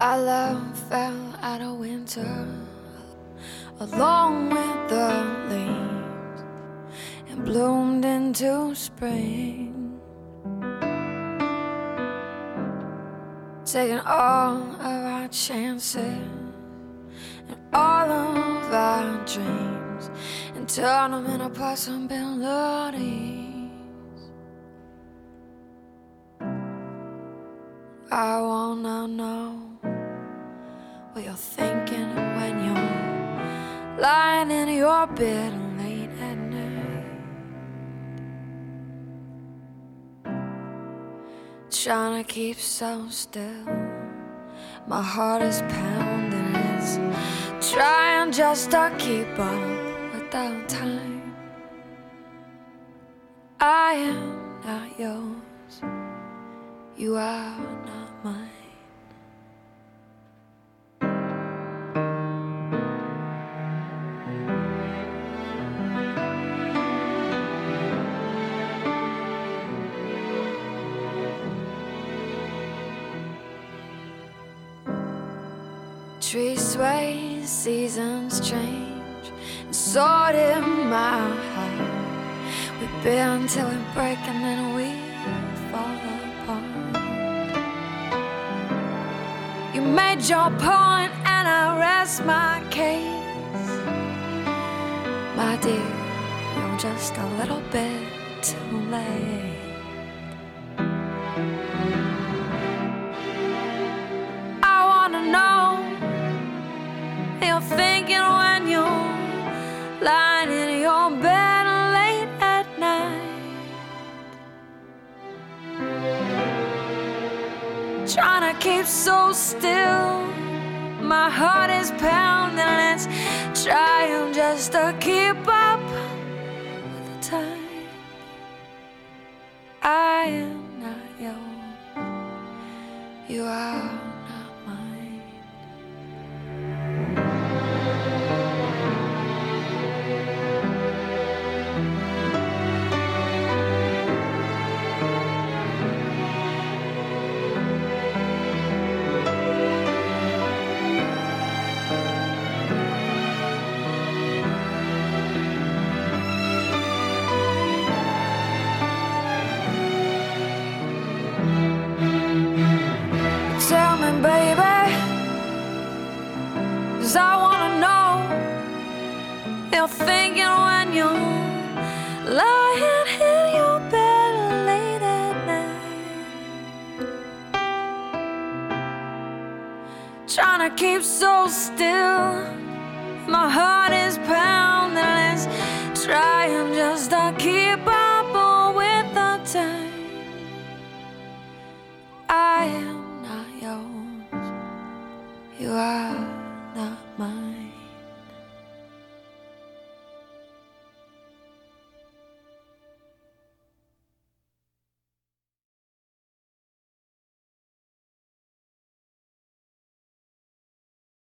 Our love fell out of winter along with the leaves and bloomed into spring, taking all of our chances and all of our dreams and turn them into possibilities. I wanna know what you're thinking when you're lying in your bed late at night, trying to keep so still. My heart is pounding, it's trying just to keep up without time. I am not yours, you are not mine. Trees sway, seasons change, and so did my heart. We bend till we break and then we fall apart. You made your point and I rest my case. My dear, you're just a little bit too late. I wanna know you're thinking when you're lying in your bed late at night, trying to keep so still. My heart is pounding and it's trying just to keep up with the time. I am not yours, you are not mine. Tell me, baby, 'cause I wanna know you're thinking when you're lying in your bed late at night, trying to keep so still. My heart is pounding and it's trying just to keep up